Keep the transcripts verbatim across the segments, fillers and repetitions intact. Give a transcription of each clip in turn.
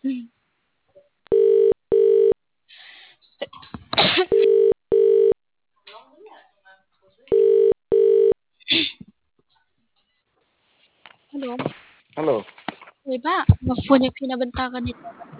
Hmm. Hello. Hello. Di ba? Mag-phone yung pinabanta ka nito.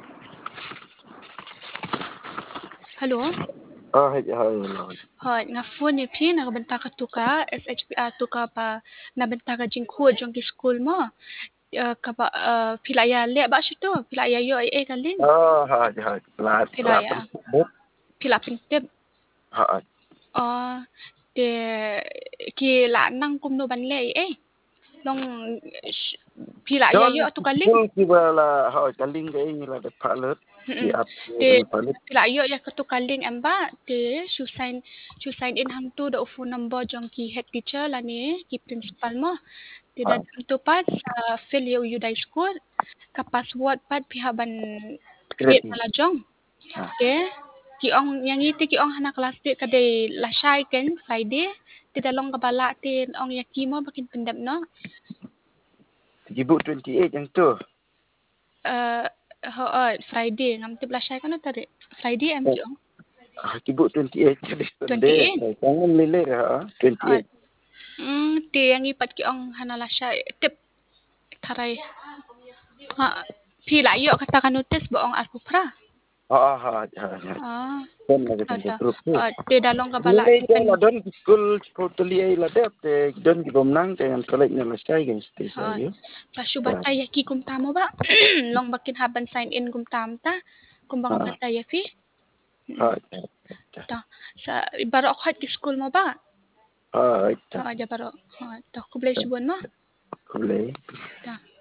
Hello? Ah, hay hello. Hot, nga phone yung pin, nakabanta ka to ka, S H P A to ka pa, nabanta ka jing code yung school mo. Uh, kaba, uh, pilaya le, ba siya to? Pilaya yo ay eh kalin. Ah, hay hay. Lat Pilaya. lapan buk. Pila pintip. Ha. Uh, de, ki la nang kumno ban le eh. Long, pilaya yo Don to kalin. school kiba la ha kaling ke ni la de palet. Ki Mm. ap De ni palet. pilayo ya katukaling amba de su sign su sign in hang tu the phone number jong ki head teacher la ni ki principal mo. De Ha. da tu pas sa fill you you dai school ka password pat pihaban create Kreatif. mala jong. Ha. De ki ong yang iti ki ong hana kelas de ka de la shy ken Friday de dalong ka bala tin ong yaki mo bakin pendap no. Ibu twenty-eight yang tu. Uh, ho uh, Friday ngam tip la shy kan tadi. Friday am Eh, jong. ah, ibu twenty-eight jadi Sunday. twenty-eight. Jangan lele ha. Uh, twenty-eight. mm, ti yang ipat ki ong hanala siya tip taray. Ha, pila yo kata ka notice ba ong alpupra. Ah, ha ha ha. Ah, Don la de ada. grup tu. Uh, ti dalong ka bala Nilai ki dia pen. lah don school totally ay lah deh. Te don di bomnang dengan college nya lah saya guys. Te Ha, saya. pasu batay ya ki kum tamo ba. Long bakin haban sign in kum tam ta. Kum bang Ha. batay ya fi. Ha. Ta sa baro ako hat ki school mo ba. Ha. Ha. Ha, aja baro. Ha, ta kublay subon mo. Boleh. Ta.